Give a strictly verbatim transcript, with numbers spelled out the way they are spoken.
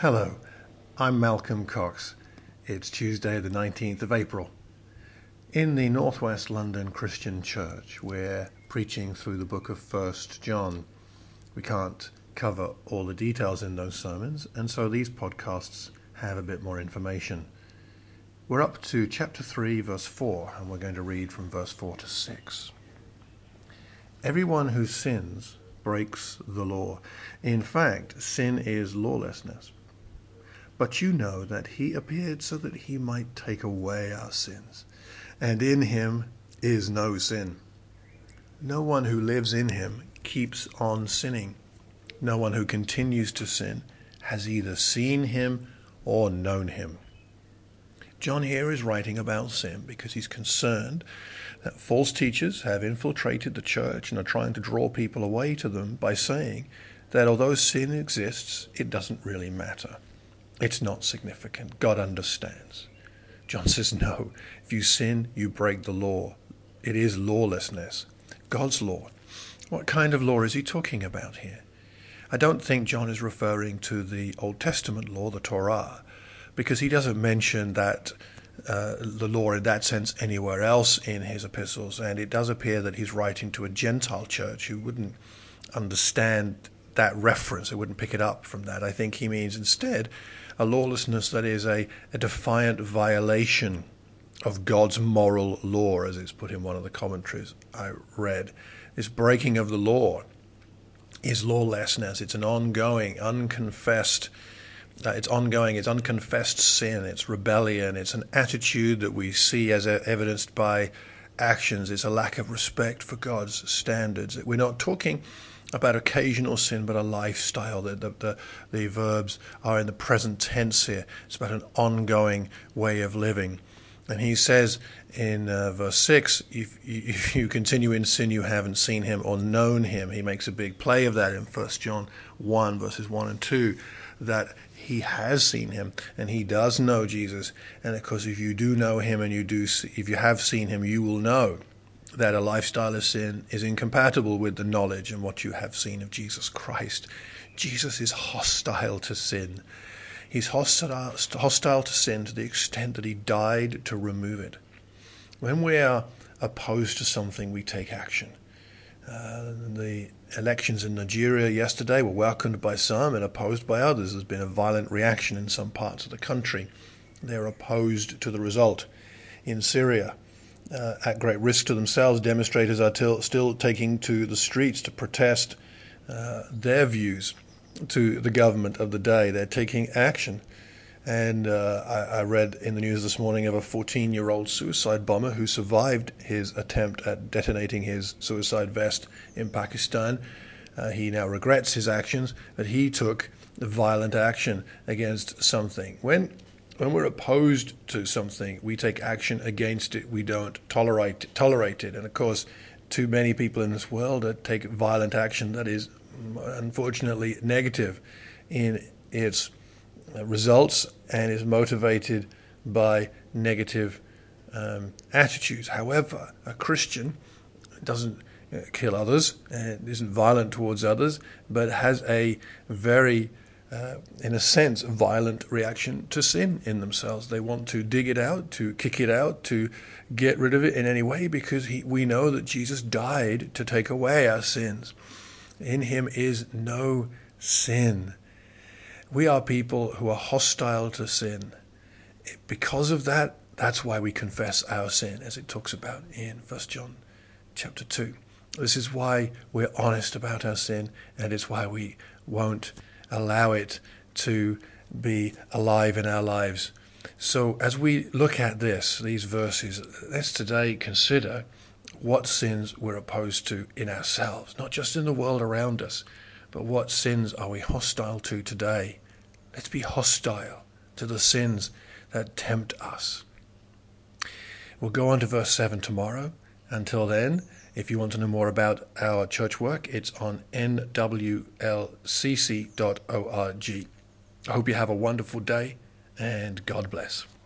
Hello, I'm Malcolm Cox. It's Tuesday the nineteenth of April. In the Northwest London Christian Church, we're preaching through the book of First John. We can't cover all the details in those sermons, and so these podcasts have a bit more information. We're up to chapter three, verse four, and we're going to read from verse four to six. Everyone who sins breaks the law. In fact, sin is lawlessness. But you know that he appeared so that he might take away our sins, and in him is no sin. No one who lives in him keeps on sinning. No one who continues to sin has either seen him or known him. John here is writing about sin because he's concerned that false teachers have infiltrated the church and are trying to draw people away to them by saying that although sin exists, it doesn't really matter. It's not significant. God understands. John says, no, if you sin, you break the law. It is lawlessness. God's law. What kind of law is he talking about here? I don't think John is referring to the Old Testament law, the Torah, because he doesn't mention that uh, the law in that sense anywhere else in his epistles, and it does appear that he's writing to a Gentile church who wouldn't understand that reference. They wouldn't pick it up from that. I think he means instead a lawlessness that is a, a defiant violation of God's moral law, as it's put in one of the commentaries I read. This breaking of the law is lawlessness. It's an ongoing, unconfessed, uh, it's ongoing, it's unconfessed sin, it's rebellion, it's an attitude that we see as evidenced by actions. It's a lack of respect for God's standards. We're not talking about occasional sin, but a lifestyle. The, the, the, the verbs are in the present tense here. It's about an ongoing way of living. And he says in uh, verse six, if, if you continue in sin, you haven't seen him or known him. He makes a big play of that in First John one, verses one and two, that he has seen him and he does know Jesus. And of course, if you do know him and you do, see, if you have seen him, you will know that a lifestyle of sin is incompatible with the knowledge and what you have seen of Jesus Christ. Jesus is hostile to sin. He's hostile, hostile to sin to the extent that he died to remove it. When we are opposed to something, we take action. Uh, the elections in Nigeria yesterday were welcomed by some and opposed by others. There's been a violent reaction in some parts of the country. They're opposed to the result. In Syria, Uh, at great risk to themselves, demonstrators are till, still taking to the streets to protest uh, their views to the government of the day. They're taking action. And uh, I, I read in the news this morning of a fourteen-year-old suicide bomber who survived his attempt at detonating his suicide vest in Pakistan. Uh, he now regrets his actions, but he took violent action against something. When When we're opposed to something, we take action against it. We don't tolerate tolerate it. And of course, too many people in this world take violent action that is unfortunately negative in its results and is motivated by negative um, attitudes. However, a Christian doesn't kill others and isn't violent towards others, but has a very Uh, in a sense, violent reaction to sin in themselves. They want to dig it out, to kick it out, to get rid of it in any way, because he, we know that Jesus died to take away our sins. In him is no sin. We are people who are hostile to sin. Because of that, that's why we confess our sin, as it talks about in First John chapter two. This is why we're honest about our sin, and it's why we won't allow it to be alive in our lives. So as we look at this, these verses, let's today consider what sins we're opposed to in ourselves, not just in the world around us, but what sins are we hostile to today. Let's be hostile to the sins that tempt us. We'll go on to verse seven tomorrow. Until then, if you want to know more about our church work, it's on N W L C C dot org. I hope you have a wonderful day, and God bless.